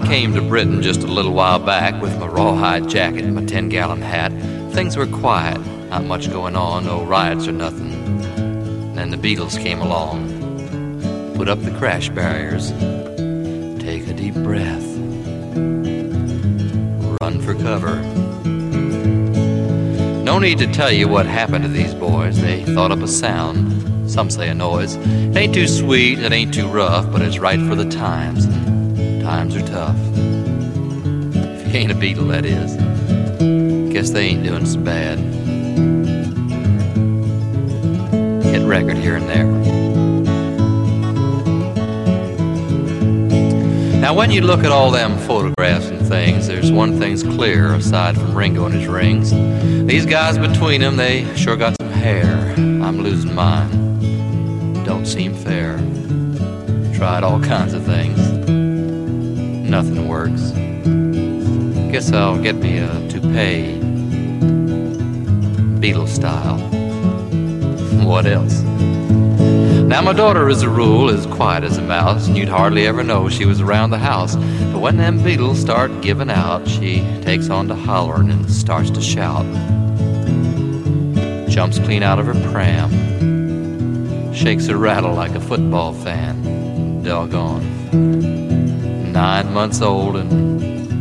came to Britain just a little while back with my rawhide jacket and my 10-gallon hat, things were quiet, not much going on, no riots or nothing. Then the Beatles came along, put up the crash barriers, take a deep breath, run for cover. No need to tell you what happened to these boys. They thought up a sound, some say a noise. It ain't too sweet, it ain't too rough, but it's right for the times. Times are tough. If you ain't a Beatle, that is. Guess they ain't doing so bad. Hit record here and there. Now when you look at all them photographs and things, there's one thing's clear aside from Ringo and his rings. These guys between them, they sure got some hair. I'm losing mine. Don't seem fair. Tried all kinds of things. Nothing works. Guess I'll get me a toupee, Beatles style. What else? Now my daughter, as a rule, is quiet as a mouse, and you'd hardly ever know she was around the house. But when them Beatles start giving out, she takes on to hollering and starts to shout. Jumps clean out of her pram, shakes her rattle like a football fan. Doggone. 9 months old and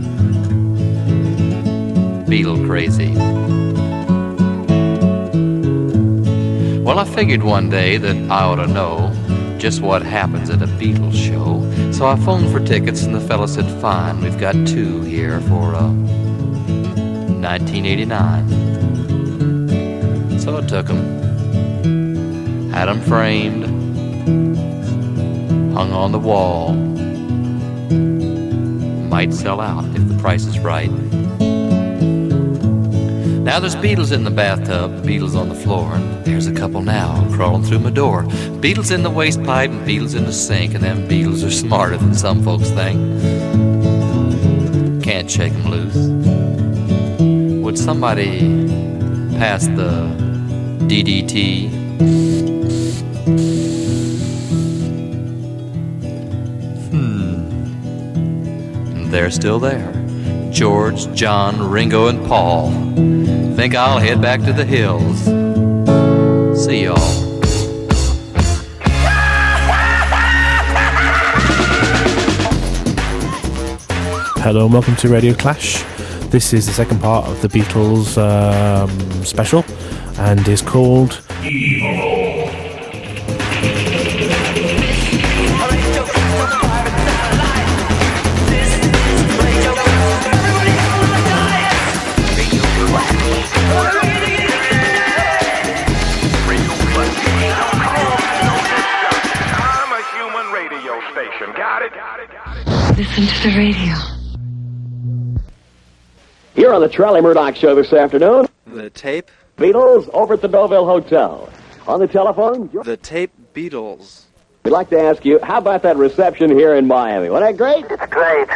Beatle crazy. Well, I figured one day that I ought to know just what happens at a Beatles show. So I phoned for tickets and the fella said, fine, we've got 2 here for 1989. So I took 'em, had 'em framed, hung on the wall. Might sell out if the price is right. Now there's Beatles in the bathtub, Beatles on the floor, and there's a couple now crawling through my door. Beatles in the waste pipe and Beatles in the sink, and them Beatles are smarter than some folks think. Can't shake 'em loose. Would somebody pass the DDT? And they're still there. George, John, Ringo, and Paul. Think I'll head back to the hills. See y'all. Hello and welcome to Radio Clash. This is the second part of the Beatles special and is called Evil. Listen to the radio. Here on the Charlie Murdoch Show this afternoon, The Tape Beatles over at the Deauville Hotel. On the telephone, The Tape Beatles. we'd like to ask you, how about that reception here in Miami? Wasn't that great? It's great.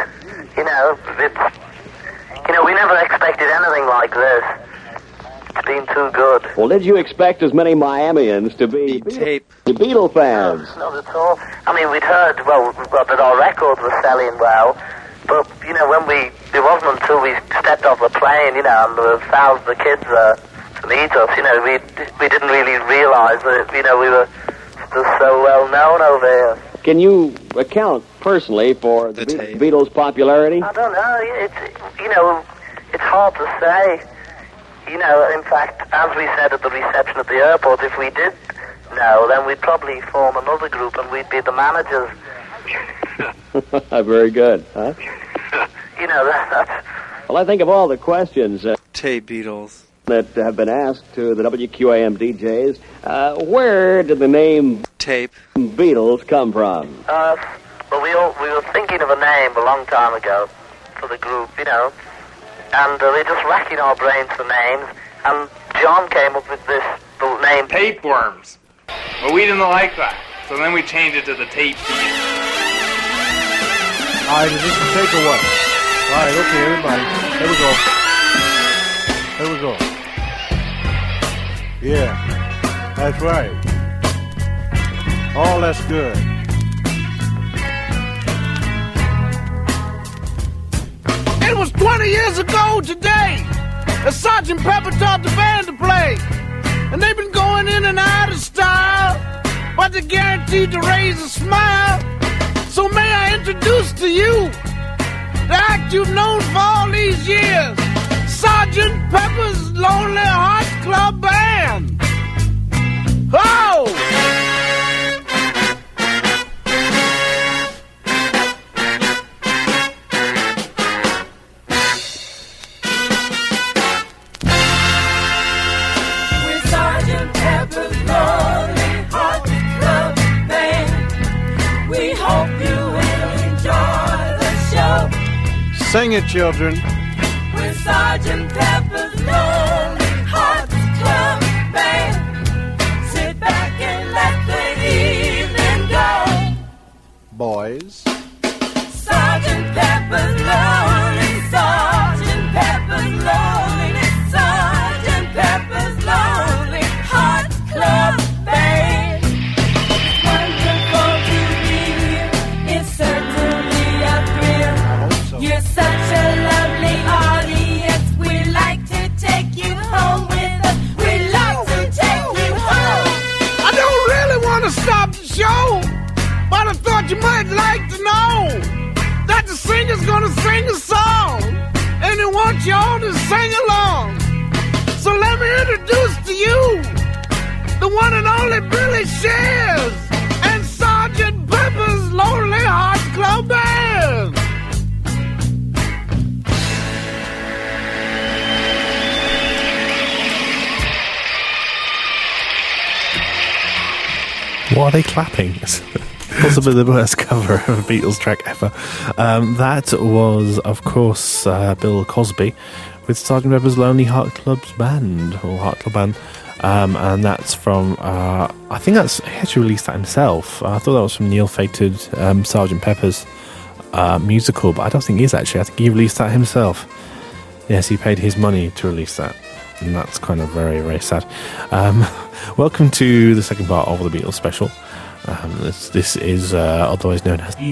We never expected anything like this. It's been too good. Well, did you expect as many Miamians to be Tape. the Beatle fans? Not at all. I mean, we'd heard, that our records were selling well, but, when it wasn't until we stepped off the plane, and there were thousands of kids to meet us, we didn't really realise that, we were just so well known over here. Can you account personally for the Beatles' popularity? I don't know. It's hard to say. In fact, as we said at the reception at the airport, if we did know, then we'd probably form another group and we'd be the managers. Very good, huh? That's... Well, I think of all the questions Tape Beatles that have been asked to the WQAM DJs, where did the name Tape Beatles come from? Well, we were thinking of a name a long time ago for the group, and we're just racking our brains for names, and John came up with the name Tapeworms. But we didn't like that, so then we changed it to the Tape Beatles. All right, is this the takeaway? All right, okay, everybody. Here we go. Yeah, that's right. Oh, that's good. 20 years ago today, Sgt. Pepper taught the band to play. And they've been going in and out of style, but they're guaranteed to raise a smile. So may I introduce to you the act you've known for all these years, Sgt. Pepper's Lonely Hearts Club Band. Oh! Sing it, children. With Sgt. Pepper's Lonely Hearts Club Band. Sit back and let the evening go. Boys. Sgt. Pepper's Lonely, Sgt. Pepper's Lonely, Sgt. Pepper's Lonely Hearts Club Band. It's wonderful to be here. It's certainly a thrill. You're such a lovely audience. We'd like to take you home with us. We'd like to take you home. I don't really want to stop the show, but I thought you might like to know that the singer's gonna sing a song, and he wants you all to sing along. So let me introduce to you the one and only Billy Shears and Sgt. Pepper's Lonely Hearts Club Band. What are they clapping? Possibly the worst cover of a Beatles track ever. That was, of course, Bill Cosby with Sgt. Pepper's Lonely Hearts Club Band, or Heart Club Band, and that's from, I think he actually released that himself. I thought that was from the ill-fated Sgt. Pepper's musical, but I don't think he is actually. I think he released that himself. Yes, he paid his money to release that, and that's kind of very, very sad. Welcome to the second part of the Beatles special. This is otherwise known as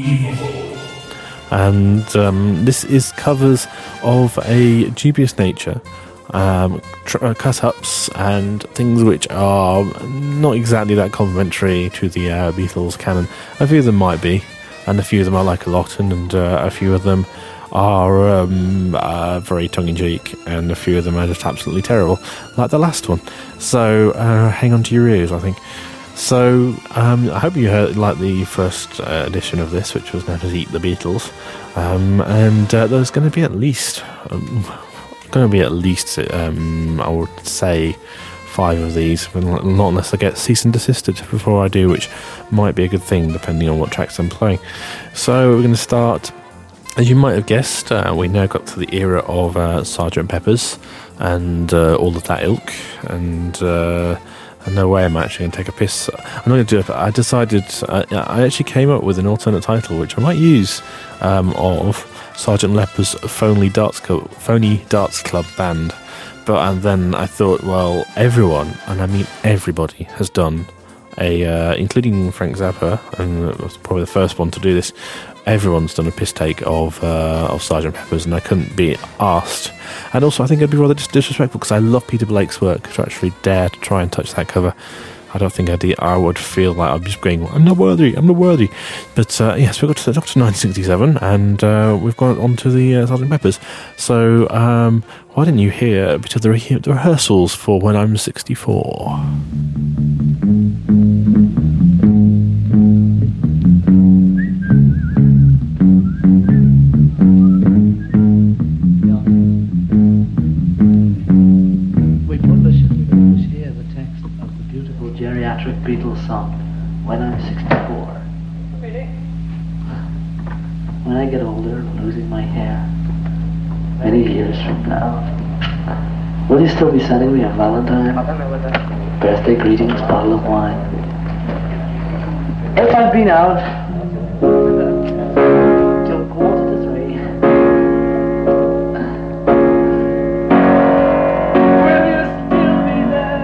and this is covers of a dubious nature, cut-ups and things which are not exactly that complimentary to the Beatles canon. A few of them might be, and a few of them I like a lot, and a few of them are very tongue-in-cheek, and a few of them are just absolutely terrible, like the last one. So hang on to your ears, I think. So I hope you like the first edition of this, which was known as Eat the Beatles, and there's going to be at least I would say 5 of these, not unless I get cease and desisted before I do, which might be a good thing depending on what tracks I'm playing. So we're going to start. As you might have guessed, we now got to the era of Sgt. Pepper's and all of that ilk, and no way I'm actually going to take a piss. I'm not going to do it, but I decided, I actually came up with an alternate title, which I might use, of Sgt. Pepper's Phony Darts Club Band. And then I thought, well, everyone, and I mean everybody, has done including Frank Zappa, and was probably the first one to do this. Everyone's done a piss take of Sgt. Pepper's, and I couldn't be asked. And also, I think it'd be rather disrespectful, because I love Peter Blake's work, to actually dare to try and touch that cover. I don't think I would feel like I'm just going, I'm not worthy. But yes, we've got to Dr. 1967, and we've gone on to the Sgt. Pepper's. So why didn't you hear a bit of the rehearsals for When I'm 64? Beatles song, When I'm 64. Really? When I get older, losing my hair, many years from now, will you still be sending me a Valentine, birthday greetings, bottle of wine? If I've been out till 2:45, will you still be there?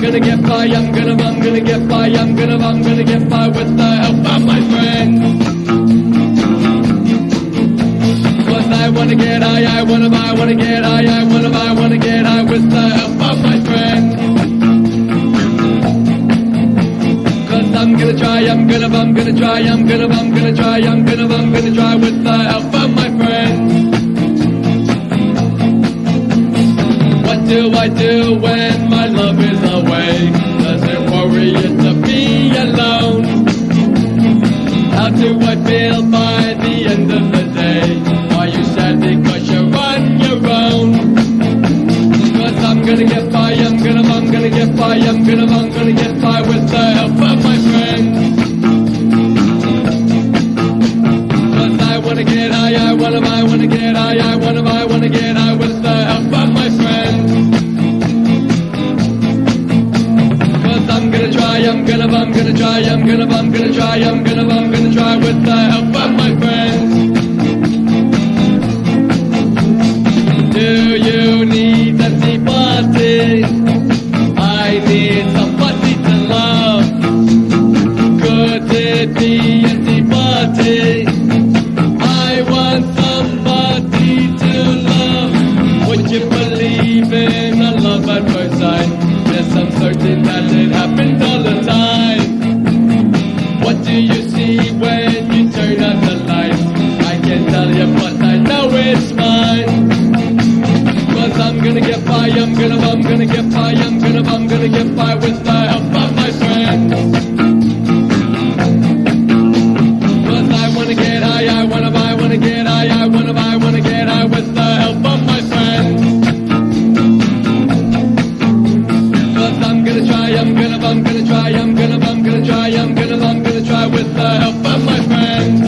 gonna get by, I'm gonna get by, I'm gonna get by with the help of my friends. Cause I wanna get high, I wanna buy, wanna get high, I wanna buy, wanna get high with the help of my friends. Cause I'm gonna try, I'm gonna try, I'm gonna try, I'm gonna try with the help of my friends. What do I do when my love is away? Does it worry you to be alone? How do I feel by the end of the day? Are you sad because you're on your own? Cause I'm gonna get by, I'm gonna get by, I'm gonna get by with the help of my friends. Cause I wanna get high, I wanna buy, wanna get high, I wanna buy, wanna get high with the help of my friends. I'm gonna try, I'm gonna try, I'm gonna try, I'm gonna try with the help of my friends. Do you need a tea party? I need somebody to love. Could it be a tea party? I want somebody to love. Would you believe in a love at first sight? Yes, I'm certain that it happens all the time. What do you see when you turn on the lights? I can't tell you, but I know it's mine. Cause I'm gonna get by, I'm gonna get by, I'm gonna get by with the help of my friends. Cause I wanna get high, I wanna buy, wanna get high, I wanna buy, wanna get high with the help of my friends. I'm gonna try, I'm gonna try, I'm gonna try, I'm gonna try with the help of my friends.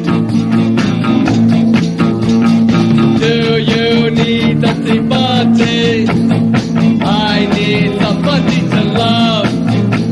Do you need a tea party? I need somebody to love.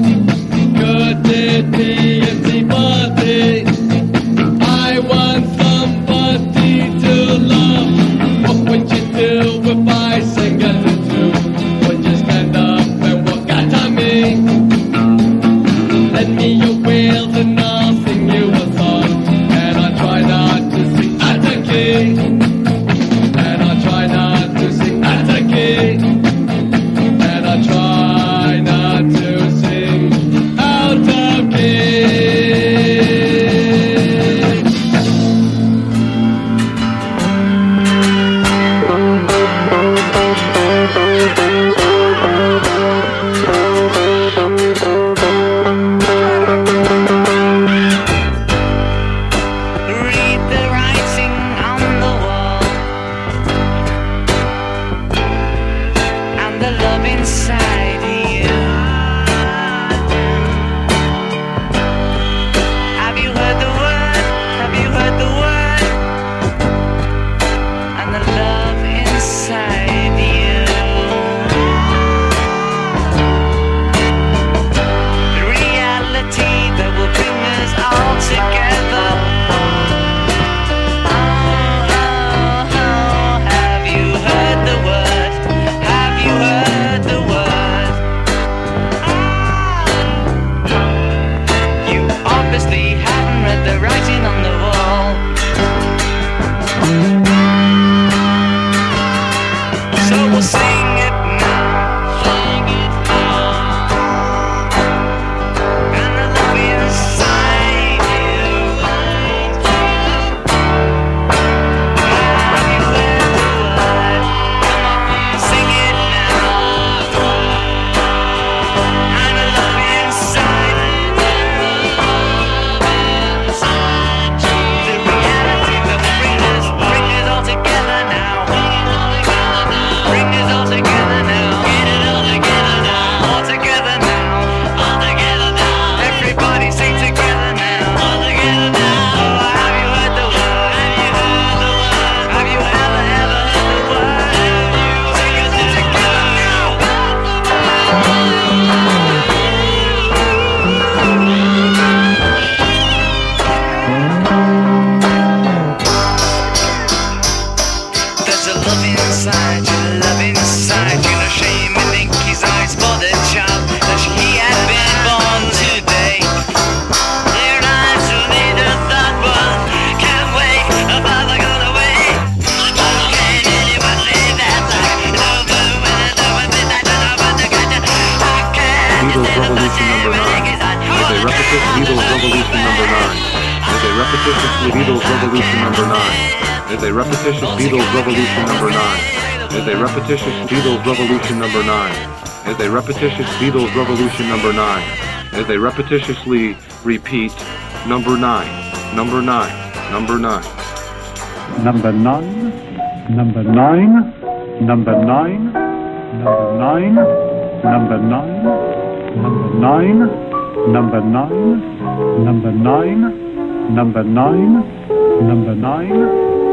repetitiously Beatles Revolution number 9. As a repetitious Beatles Revolution number 9. As a repetitious Beatles Revolution number 9. As a repetitious Beatles Revolution number 9. As they repetitiously repeat number 9, number 9, number 9. Number 9, number 9, number 9, number 9, number 9, number 9, number 9, number 9, number 9, number 9.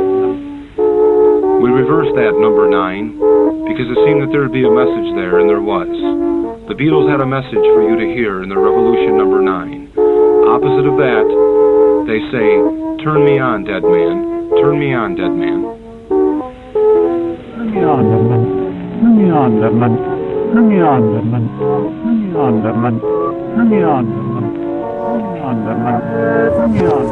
We reversed that number 9 because it seemed that there would be a message there, and there was. The Beatles had a message for you to hear in their Revolution number 9. Opposite of that, they say, "Turn me on, dead man. Turn me on, dead man." Turn me on, dead man. Turn me on, dead man. Turn me on, dead man. Turn me on, dead man. Turn me on, dead man. Turn me on, dead man. Turn me on.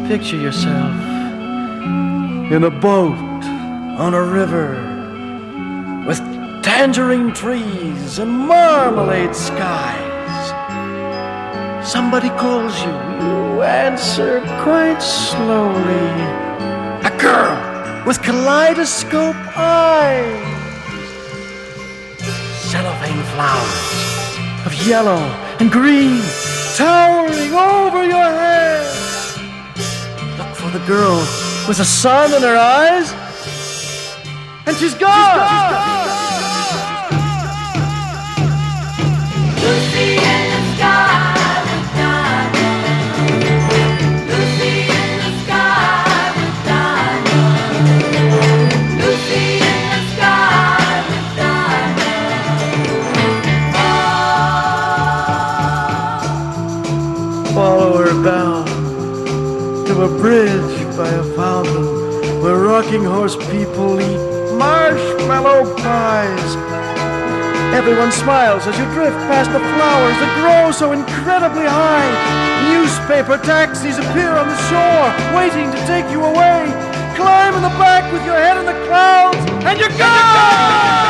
Picture yourself in a boat on a river with tangerine trees and marmalade skies. Somebody calls you, you answer quite slowly. A girl with kaleidoscope eyes. Cellophane flowers of yellow and green towering over your head. Look for the girl with the sun in her eyes, and she's gone. Lucy in the sky with diamonds. Lucy in the sky with diamonds. Lucy in the sky with diamonds. Follow her down to a bridge by a fountain where rocking horse people eat marshmallow pies. Everyone smiles as you drift past the flowers that grow so incredibly high. Newspaper taxis appear on the shore, waiting to take you away. Climb in the back with your head in the clouds, and you're gone!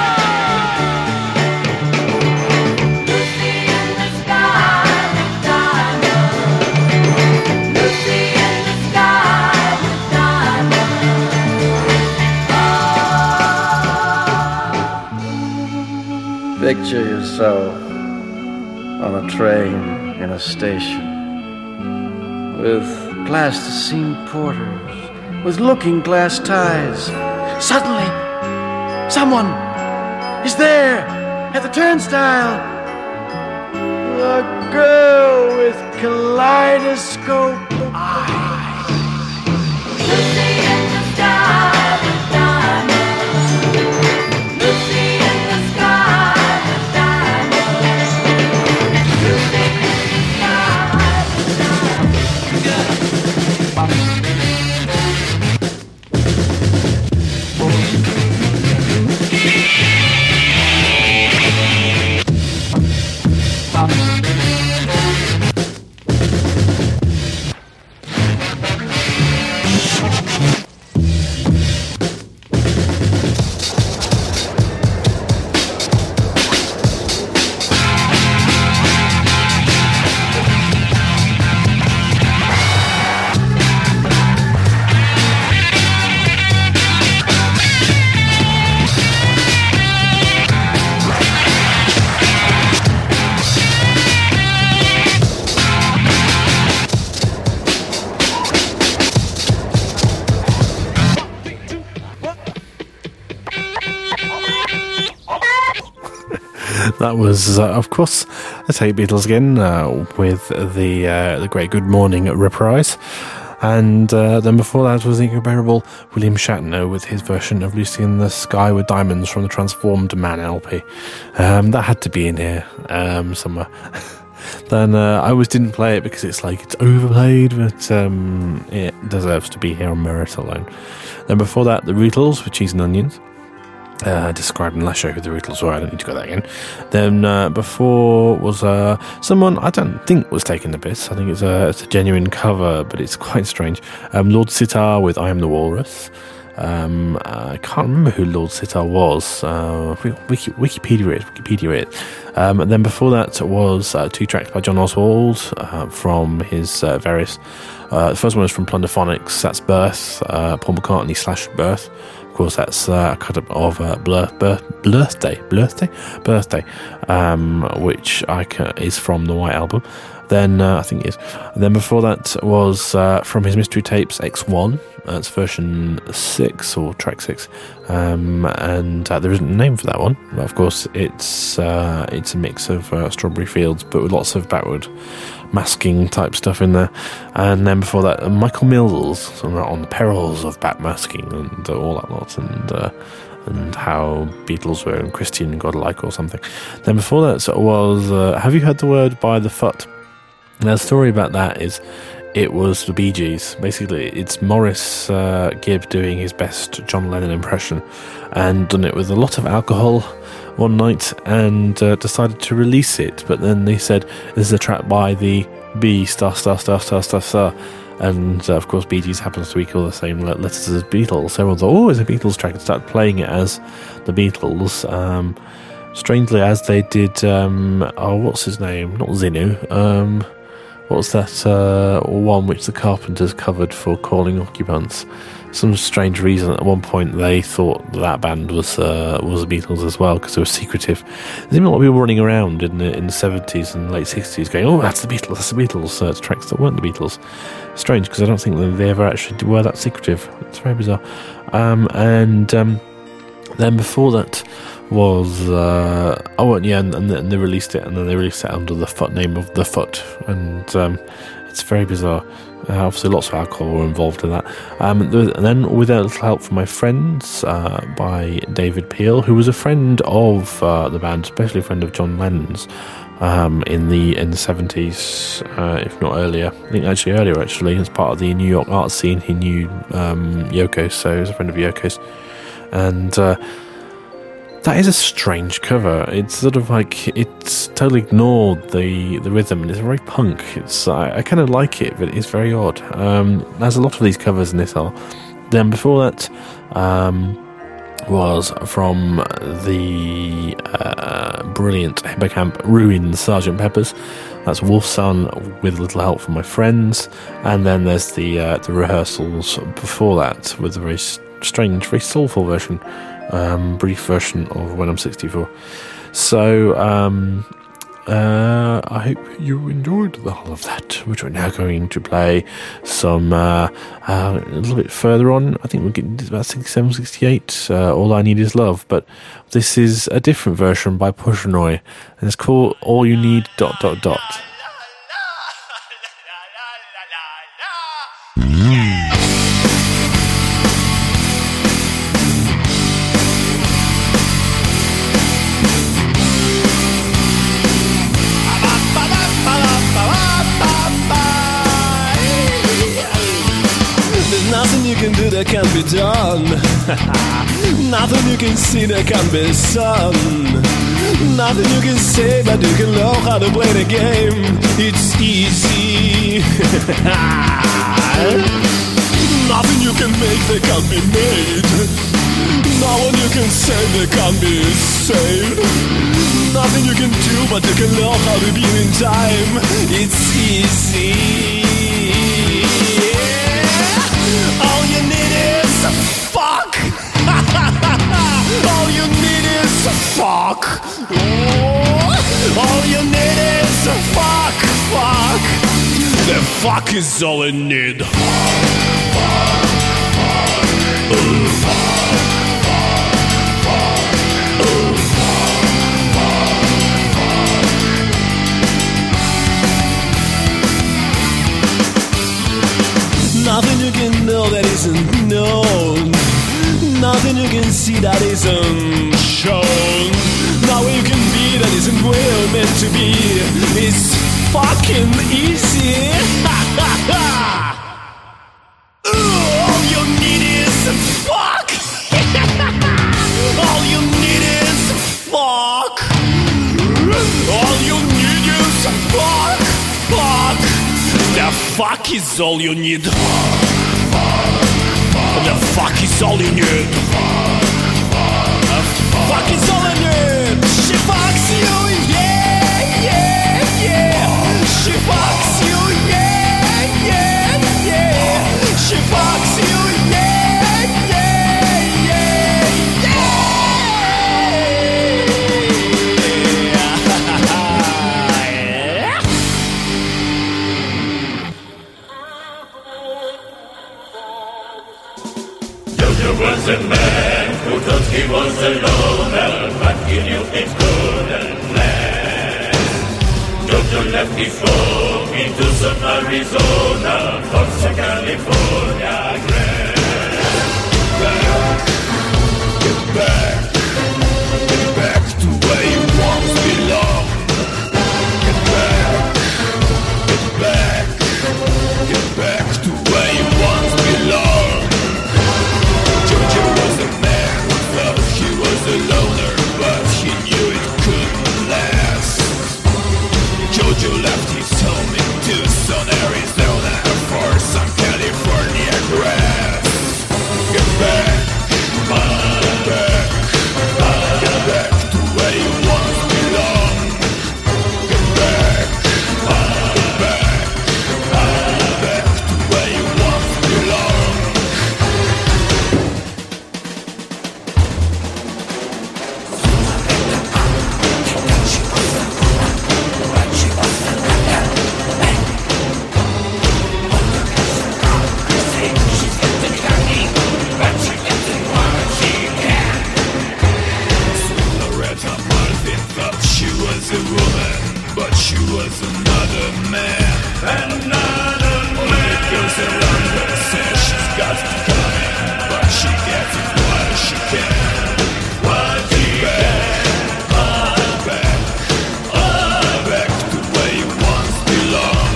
Picture yourself on a train in a station with plasticine porters with looking glass ties. Suddenly, someone is there at the turnstile. A girl with kaleidoscope eyes. Lucy in the sky with diamonds. Lucy in the sky with diamonds. Lucy in the sky with That was, of course, the Tape Beatles again with the Great Good Morning reprise. And then before that was the incomparable William Shatner with his version of Lucy in the Sky with Diamonds from the Transformed Man LP. That had to be in here somewhere. Then I always didn't play it because it's overplayed, but it deserves to be here on merit alone. Then before that, the Beatles with Cheese and Onions. Described in last show who the Beatles were. I don't need to go there again. Then before was someone I don't think was taking the piss. I think it's a genuine cover, but it's quite strange. Lord Sitar with I Am the Walrus. I can't remember who Lord Sitar was. Wikipedia it. And then before that was 2 tracks by John Oswald from his various. The first one was from Plunderphonics. That's Birth. Paul McCartney / Birth. Of course, that's a cut up of Birthday, which is from the White Album. Then I think it is. And then before that was from his Mystery Tapes X1. That's version 6 or track 6, and there isn't a name for that one. But of course, it's a mix of Strawberry Fields, but with lots of backward masking type stuff in there. And then before that, Michael Mills on the perils of backmasking and all that lot, and how Beatles were Christian godlike or something. Then before that was Have You Heard the Word by The Foot? Now the story about that is it was the Bee Gees. Basically, it's Maurice Gibb doing his best John Lennon impression, and done it with a lot of alcohol one night, and decided to release it. But then they said, this is a track by the Bee ********, And of course, Bee Gees happens to equal the same letters as Beatles. So everyone thought, oh, it's a Beatles track, and started playing it as the Beatles. Strangely, as they did, what's his name? Not Zinnu. What's that one which the Carpenters covered for Calling Occupants? Some strange reason at one point they thought that band was the Beatles as well, because they were secretive. There's even a lot of people running around in the 70s and late 60s going, oh, that's the Beatles, it's tracks that weren't the Beatles. Strange, because I don't think that they ever actually were that secretive. It's very bizarre. And then before that was and they released it, and then they released it under the name of The Foot, and it's very bizarre. Obviously lots of alcohol were involved in that, and then With a Little Help from My Friends by David Peel, who was a friend of the band, especially a friend of John Lennon's in the 70s, if not earlier. I think earlier as part of the New York art scene. He knew Yoko, so he was a friend of Yoko's, and that is a strange cover. It's sort of like, it's totally ignored the rhythm, and it's very punk. I kind of like it, but it's very odd. There's a lot of these covers in this are. Then before that was from the brilliant Hippocampus Ruins Sgt. Pepper's. That's Wolfson with a Little Help from My Friends. And then there's the rehearsals before that with a very strange, very soulful version. Brief version of When I'm 64. So I hope you enjoyed the whole of that, which we're now going to play some a little bit further on. I think we're getting to about 67, 68, All I Need Is Love, but this is a different version by Pushnoy, and it's called All You Need ... Nothing you can do that can be done. Nothing you can see that can be sung. Nothing you can say, but you can know how to play the game. It's easy. Nothing you can make that can be made. No one you can save that can be saved. Nothing you can do, but you can know how to be in time. It's easy. All you need is a fuck. All you need is a fuck. All you need is a fuck. The fuck is all you need. Nothing you can know that isn't known. Nothing you can see that isn't shown. Nothing you can be that isn't where you're meant to be. It's fucking easy. All you need is a fuck. All you need is a fuck. All you need is a fuck. The fuck is all you need. The fuck is all you need. The fuck is all you need. She fucks you, yeah, yeah, yeah. She fucks you, yeah, yeah, yeah. She fucks you, yeah, yeah, yeah, yeah. Was a man who thought he was alone, but he knew it couldn't last. Jojo left his home into some Arizona for some California grass. Get back to where you once belonged. Get back to where you once belonged. Jojo was a man who thought he was a loner, but he knew it couldn't last. Jojo left his home in Tucson, Arizona for some she was another man. Another man. It goes around with her says she's got to come in, but she gets it what she can. What she can. Back to where you once belonged.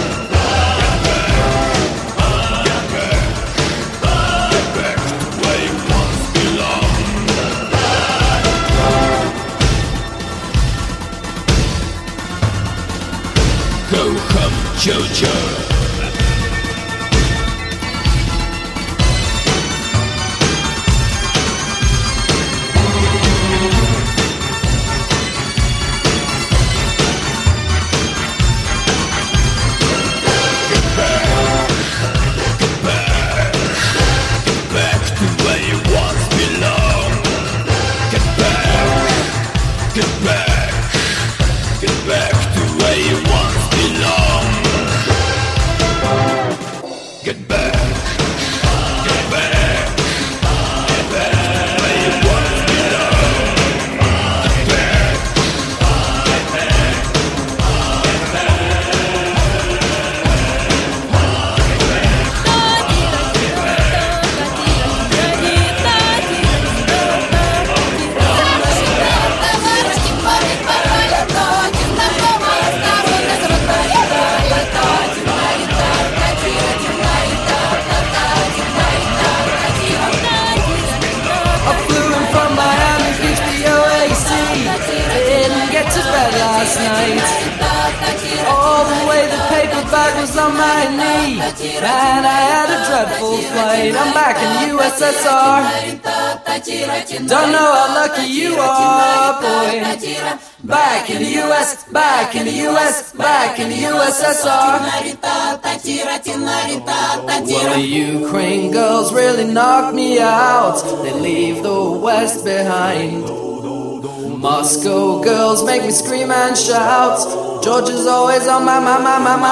Go home, Jojo. On my knee, and I had a dreadful flight. I'm back in the USSR. Don't know how lucky you are, boy. Back in the US, back in the US, back in the USSR. Well, the Ukraine girls really knock me out. They leave the West behind. Moscow girls make me scream and shout. Georgia's always on my mind.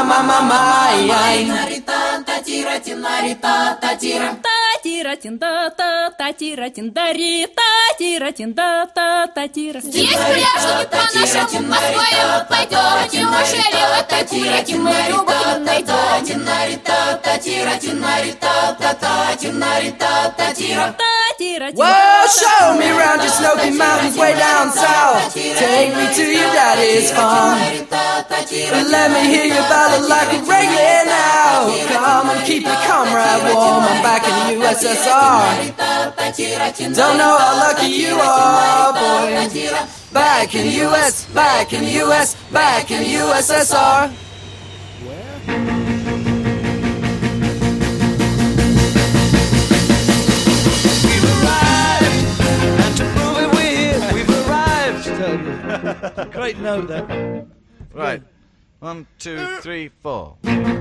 Здесь пляшут по-нашему, Москвой пойдем, Тимошелева, татира, мы любовь найдем. Well, show me around your Snowy Mountains way down south. Take me to your daddy's farm. Let me hear your ballad like a reggae now. Come and keep your comrade warm. I'm back in the USSR. Don't know how lucky you are, boy. Back in the US, back in the US, back in the USSR. Great note there. Right. 1, 2, 3, 4.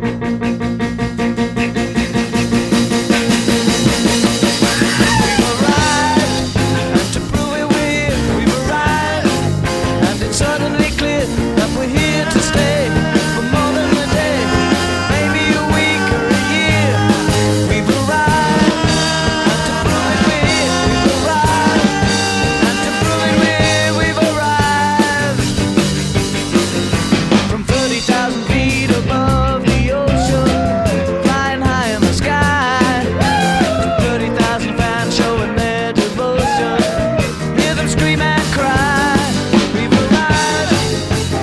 Suddenly clear that we're here to stay for more than a day, maybe a week or a year. We've arrived, and to prove it we're here. We've arrived, and to prove it we've arrived. From 30,000 feet above the ocean, flying high in the sky, to 30,000 fans showing their devotion. Hear them scream and cry.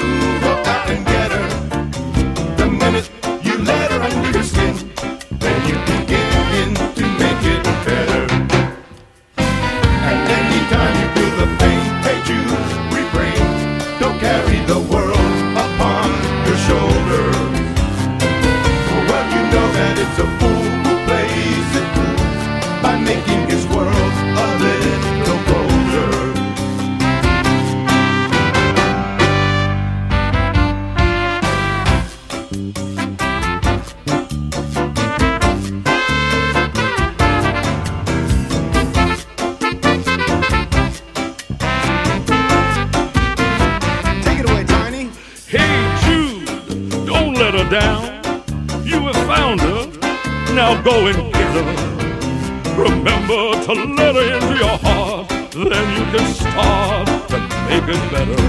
Now go and get her. Remember to let her into your heart. Then you can start to make it better.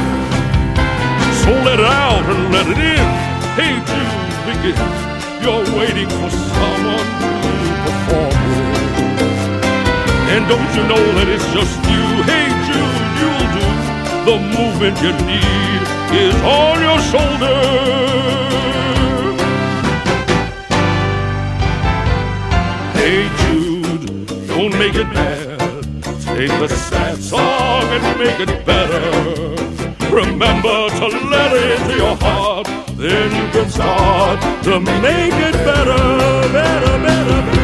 So let it out and let it in. Hey Jude, begin. You're waiting for someone to perform with. And don't you know that it's just you? Hey Jude, you'll do. The movement you need is on your shoulder. Hey Jude, don't make it bad. Take the sad song and make it better. Remember to let it into your heart. Then you can start to make it better, better, better, better.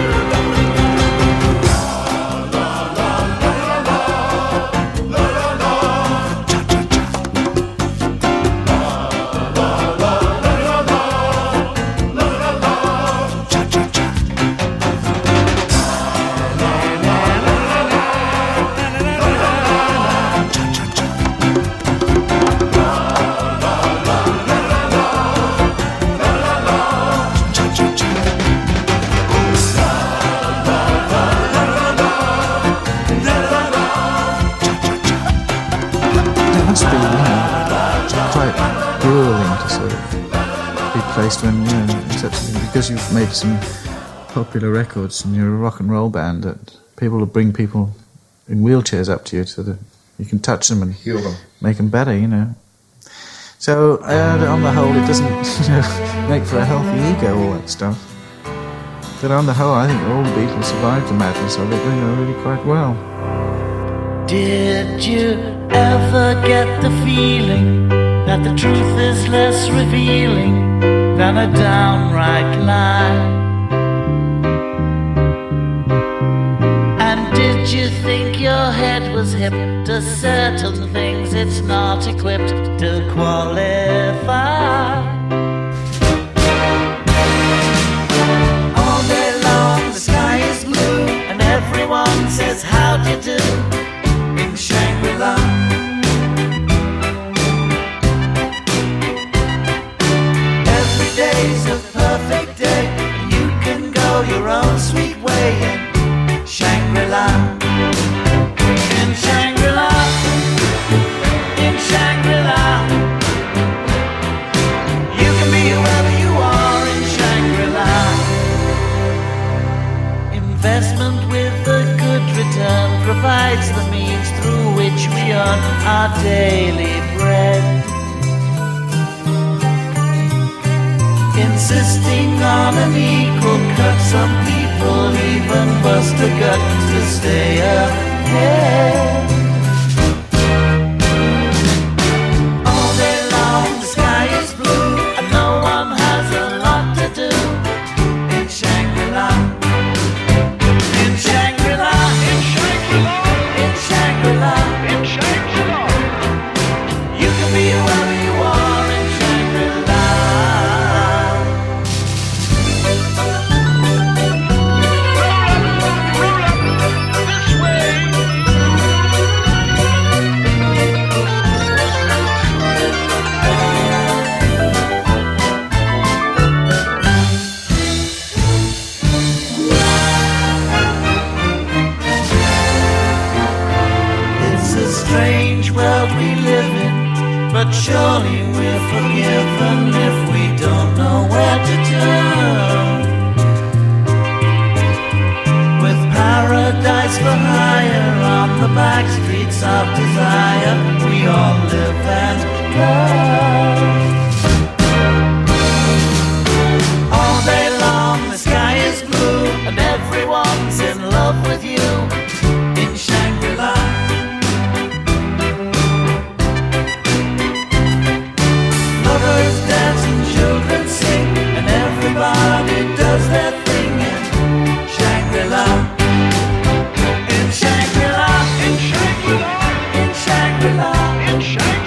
When because you've made some popular records and you're a rock and roll band, that people will bring people in wheelchairs up to you so that you can touch them and heal them, make them better, you know. So on the whole, it doesn't make for a healthy ego, all that stuff. But on the whole, I think all the Beatles survived the madness of it really quite well. Did you ever get the feeling that the truth is less revealing than a downright lie? And did you think your head was hip to certain things it's not equipped to qualify? All day long the sky is blue and everyone says how'd you do in Shangri-La. Day's a perfect day, and you can go your own sweet way in Shangri-La. In Shangri-La, in Shangri-La, you can be whoever you are in Shangri-La. Investment with a good return provides the means through which we earn our daily bread. Insisting on an equal cut, some people even bust a gut to stay ahead. All day long the sky is blue and no one has a lot to do in Shangri-La. In Shangri-La, in Shangri-La, in Shangri-La, in Shangri-La. You can be whoever you are in Shangri-La. Strange world we live in, but surely we're forgiven if we don't know where to turn. With paradise for hire on the back streets of desire, we all live and love. All day long the sky is blue and everyone's in love with you in Shangri-La. Lovers dance and children sing, and everybody does their thing in Shangri-La. In Shangri-La, in Shangri-La, in Shangri-La, in Shangri-La.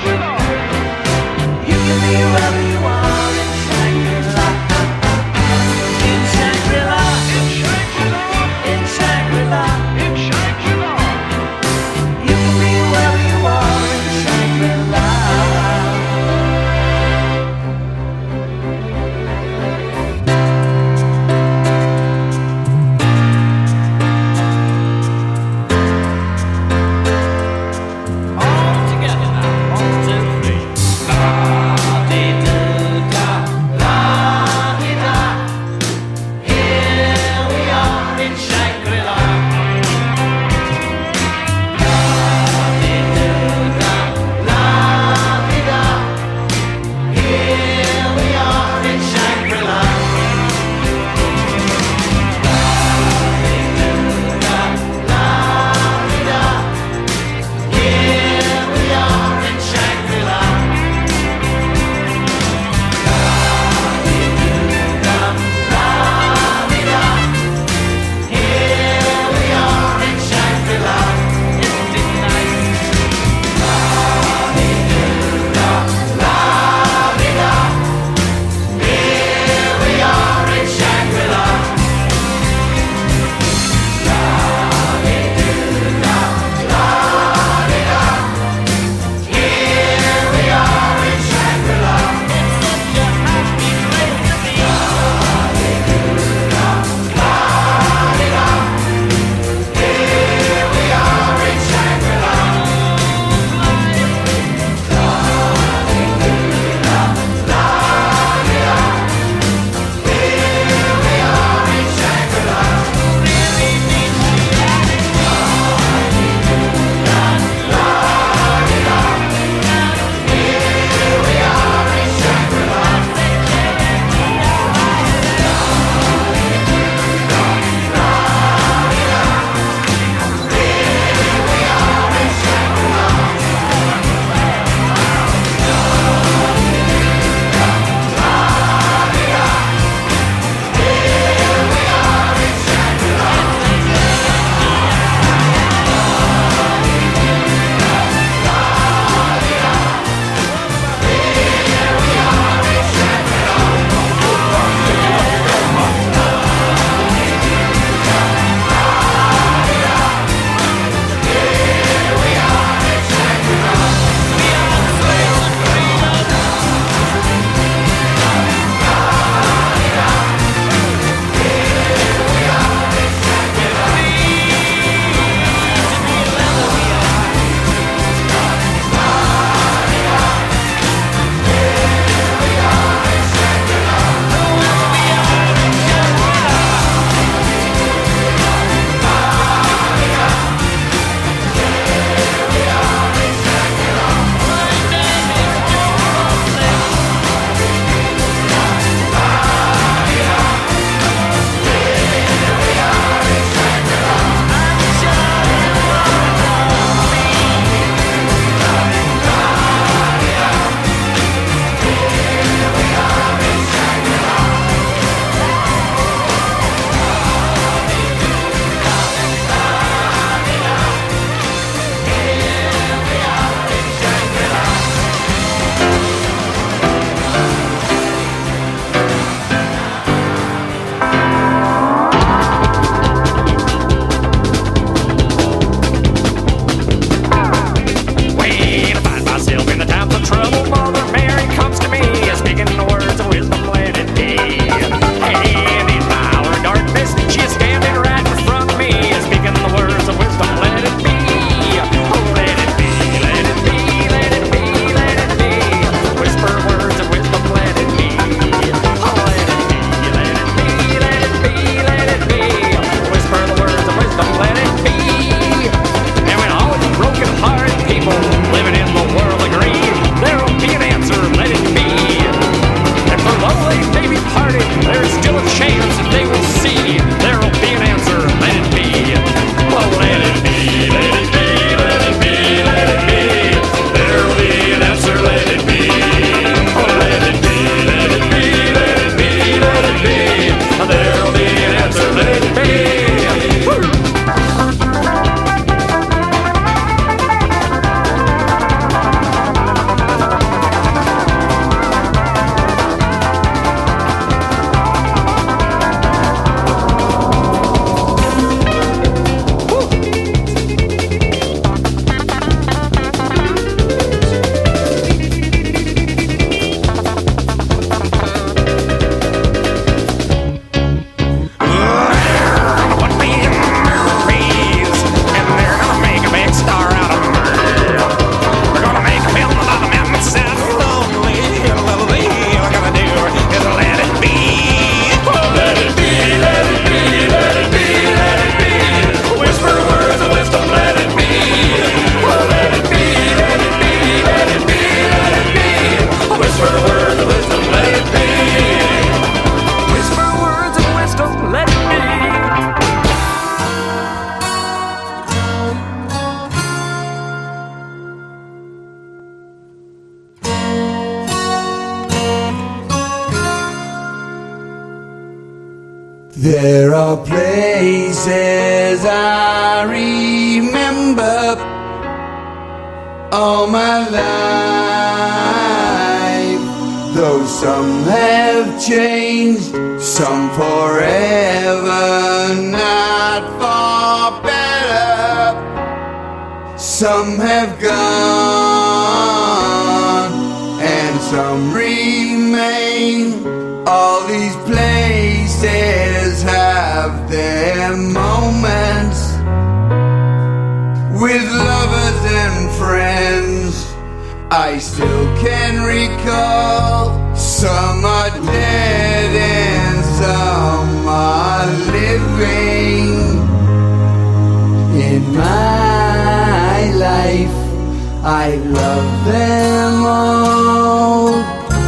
There are places I remember all my life, though some have changed, some forever, not for better. Some have gone and some remain. All these places have their moments with lovers and friends. I still can recall. Some are dead and some are living. In my life, I love them all.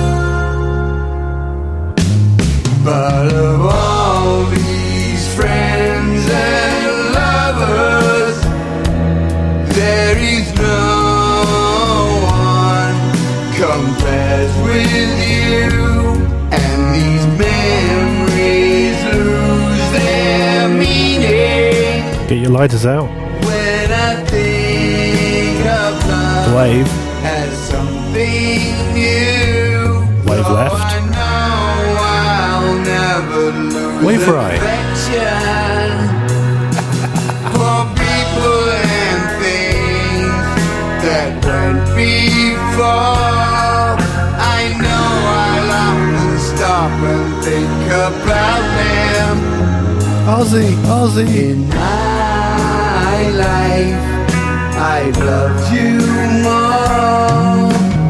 But of all these friends and lovers, there is no one compares with you. And these memories lose their meaning Get your lighters out. when I think of love Wave. as something new. Wave Oh, left. I know I'll never lose Wave right. affection for people and things that went before. I know I'll often stop and think about them. Ozzy. In my life, I've loved you more.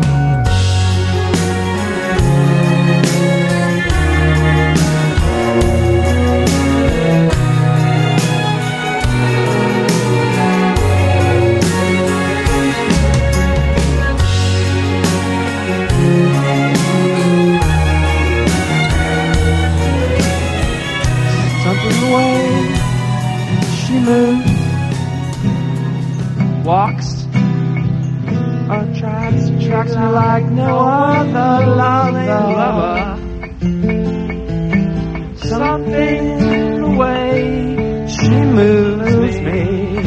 Something the way she moves, walks, attracts me like no other lover. Something the way she moves me.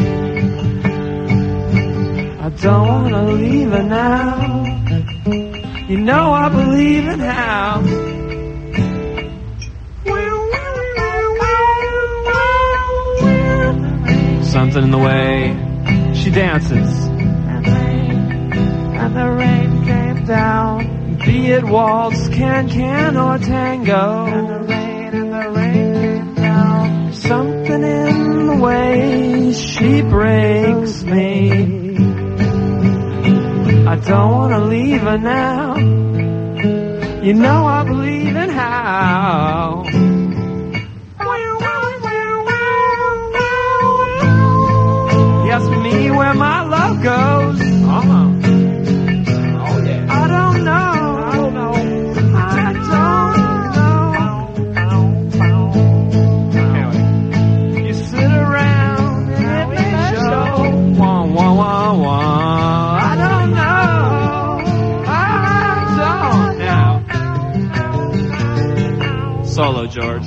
I don't wanna leave her now. You know I believe in how. Something in the way she dances. And the rain came down. Be it waltz, can or tango. And the rain came down. Something in the way she breaks me. I don't wanna leave her now. You know I believe in how. Ask me where my love goes. Oh yeah. I don't know. You sit around and it may show. Wah, wah, wah, wah. I don't know. Solo, George.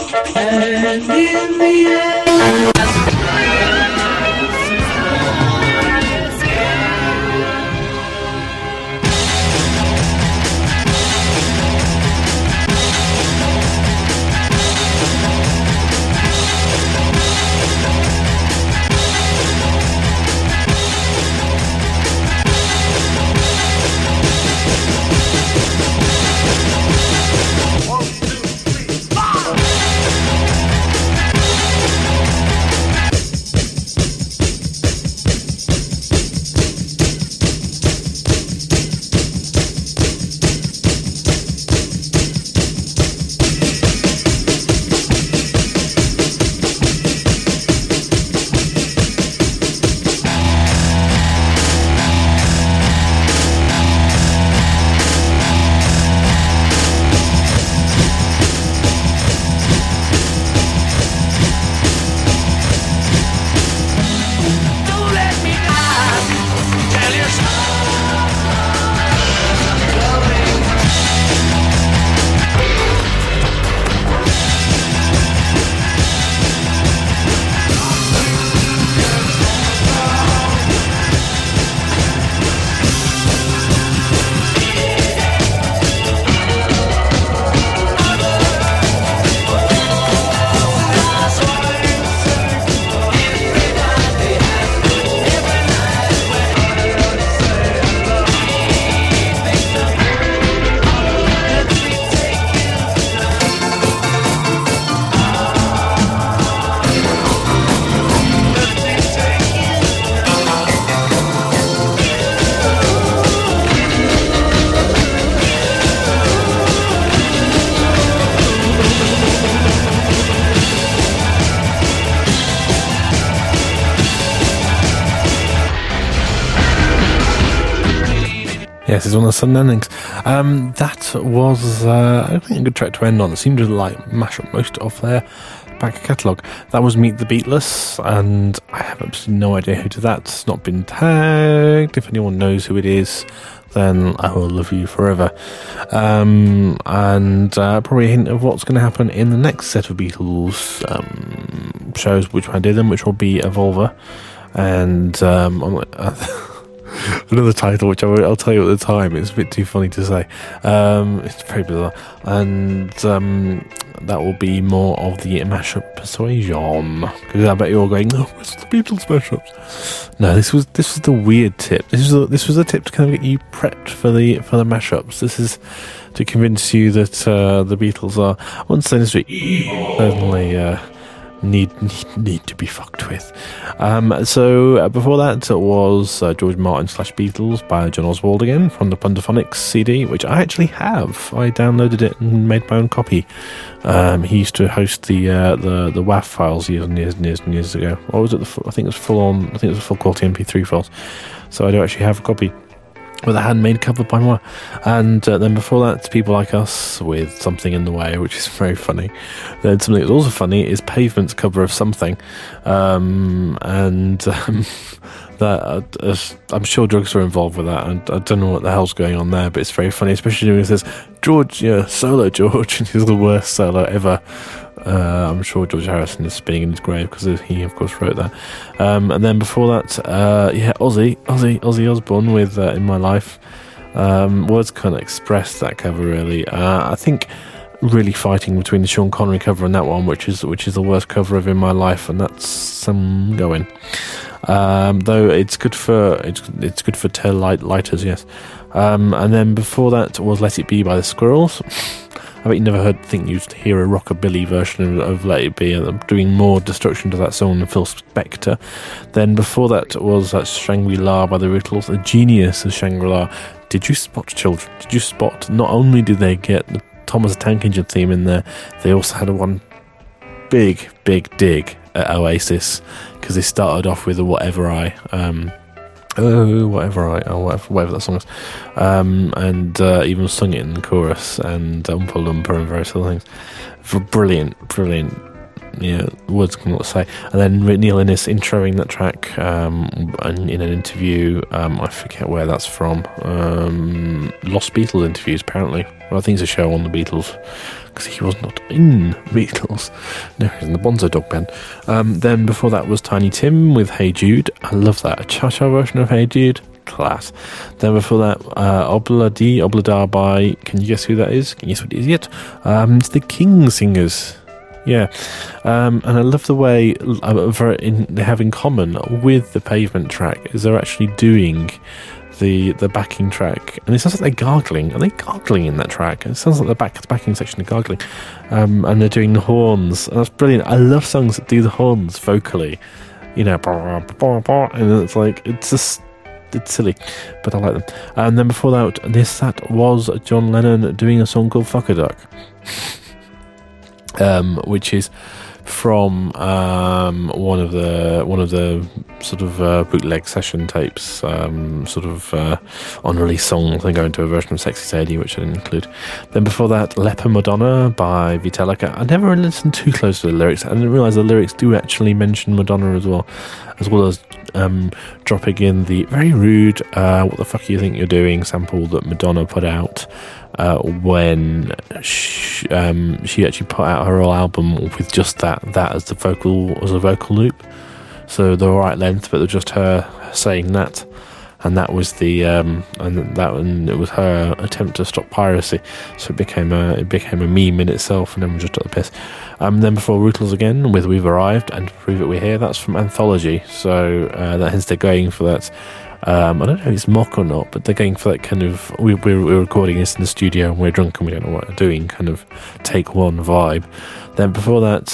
And in the end, Yes, it's one of the sudden endings. That was, I think, a good track to end on. It seemed to like mash up most of their back catalogue. That was Meet the Beatless, and I have absolutely no idea who did that. It's not been tagged. If anyone knows who it is, then I will love you forever. And probably a hint of what's going to happen in the next set of Beatles shows, which I did them, which will be Evolver. And another title, which I'll tell you at the time. It's a bit too funny to say. It's very bizarre, and that will be more of the mashup persuasion. Because I bet you're all going, "Oh, what's the Beatles mashups?" No, this was the weird tip. This was a tip to kind of get you prepped for the mashups. This is to convince you that the Beatles are, I wouldn't say this week, certainly. Need to be fucked with. So before that was George Martin / Beatles by John Oswald again from the Plunderphonics CD, which I actually have. I downloaded it and made my own copy. He used to host the WAV files years and years ago. Or was it I think it was full quality MP3 files. So I do actually have a copy with a handmade cover by moi. And then before that, People Like Us with Something in the Way, which is very funny. Then something that's also funny is Pavement's cover of Something. That I'm sure drugs are involved with that, and I don't know what the hell's going on there, but it's very funny, especially when it says, George, solo George, and he's the worst solo ever. I'm sure George Harrison is spinning in his grave because he, of course, wrote that. And then before that, Ozzy Osbourne with In My Life. Words can't express that cover really. I think really fighting between the Sean Connery cover and that one, which is the worst cover of In My Life, and that's some going. Though it's good for tail lighters, yes. And then before that was Let It Be by the Squirrels. I bet you never think you'd hear a rockabilly version of Let It Be, doing more destruction to that song than Phil Spector. Then before that was Shangri-La by the Beatles, a genius of Shangri-La. Did you spot, children? Did you spot? Not only did they get the Thomas the Tank Engine theme in there, they also had one big dig at Oasis, because they started off with a whatever that song is, and even sung it in the chorus, and Oompa Loompa and various other things. Brilliant, words cannot say. And then Neil Innes introing that track in an interview. I forget where that's from. Lost Beatles interviews, apparently. Well, I think it's a show on the Beatles, because he was not in the Beatles. No, he's in the Bonzo Dog Band. Then before that was Tiny Tim with Hey Jude. I love that. A cha-cha version of Hey Jude. Class. Then before that, Obla Di, Obla Da by, can you guess who that is? Can you guess what it is yet? It's the King Singers. Yeah. And I love the way they have in common with the Pavement track is they're actually doing the backing track, and it sounds like they're gargling. Are they gargling in that track? It sounds like the backing section are gargling, and they're doing the horns, and that's brilliant. I love songs that do the horns vocally, you know, and it's like it's silly, but I like them. And then before that was John Lennon doing a song called Fuck a Duck, which is from one of the sort of bootleg session tapes, sort of unreleased songs. They go into a version of Sexy Sadie, which I didn't include. Then before that, Leper Madonna by Vitalica. I never listened too close to the lyrics. I didn't realise the lyrics do actually mention Madonna as well as dropping in the very rude "What the fuck you think you're doing" sample that Madonna put out when she actually put out her whole album with just that as a vocal loop, so the right length, but it was just her saying that, and that was the and it was her attempt to stop piracy, so it became a meme in itself, and then we just took the piss. Then before, Ruthless again with We've Arrived and To Prove It We're Here. That's from Anthology, so that hence they're going for that. I don't know if it's mock or not, but they're going for that kind of we're recording this in the studio and we're drunk and we don't know what we're doing kind of take one vibe. Then before that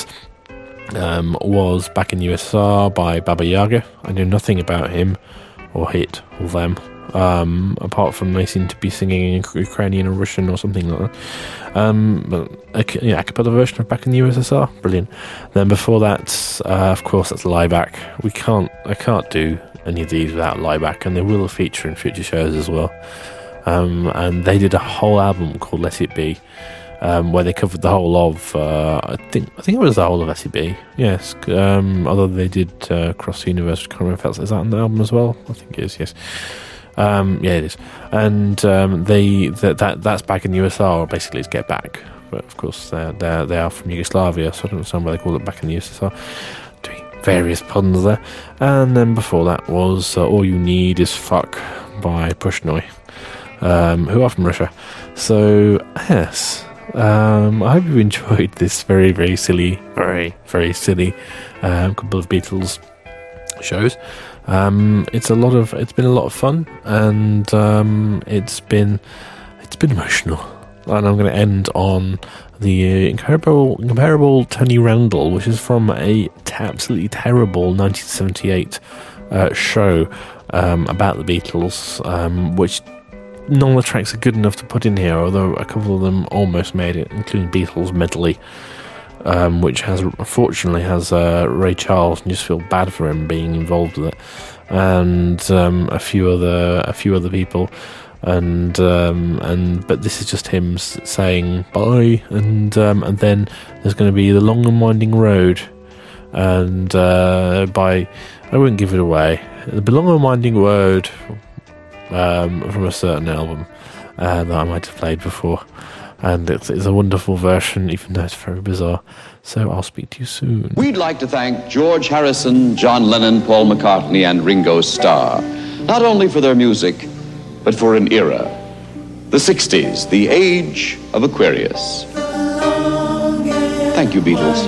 was Back in USSR by Baba Yaga. I knew nothing about him or it or them, apart from they seem to be singing in Ukrainian or Russian or something like that. But a cappella version of Back in the USSR, brilliant. Then before that, of course, that's Lieback. I can't do any of these without Lieback, and they will feature in future shows as well. And they did a whole album called Let It Be, where they covered the whole of I think it was the whole of Let It Be. Yes, although they did Cross the Universe. I can't remember if that's on the album as well. I think it is. Yes. Yeah, it is. And that's Back in the USSR. Basically, it's Get Back. But of course, they are from Yugoslavia, so I don't understand why they call it Back in the USSR. Doing various puns there. And then before that was All You Need Is Fuck by Pushnoi, who are from Russia. So yes, I hope you enjoyed this very, very silly, very, very silly couple of Beatles shows. It's been a lot of fun, and it's been emotional. And I'm going to end on the incomparable Tony Randall, which is from a absolutely terrible 1978 show about the Beatles, which none of the tracks are good enough to put in here, although a couple of them almost made it, including Beatles Medley, which unfortunately has Ray Charles, and you just feel bad for him being involved with it, and a few other people, but this is just him saying bye, and then there's going to be The Long and Winding Road, and I won't give it away. The Long and Winding Road from a certain album that I might have played before. And it's a wonderful version, even though it's very bizarre. So I'll speak to you soon. We'd like to thank George Harrison, John Lennon, Paul McCartney, and Ringo Starr, not only for their music, but for an era. The 60s, the age of Aquarius. Thank you, Beatles.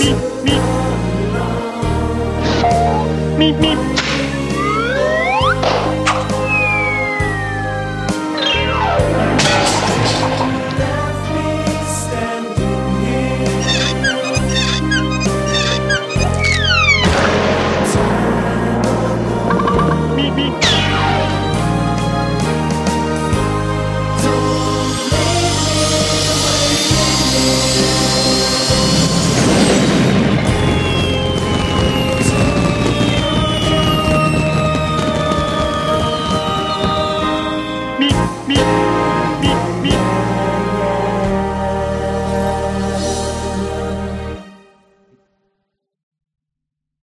Meep, meep. Meep, meep.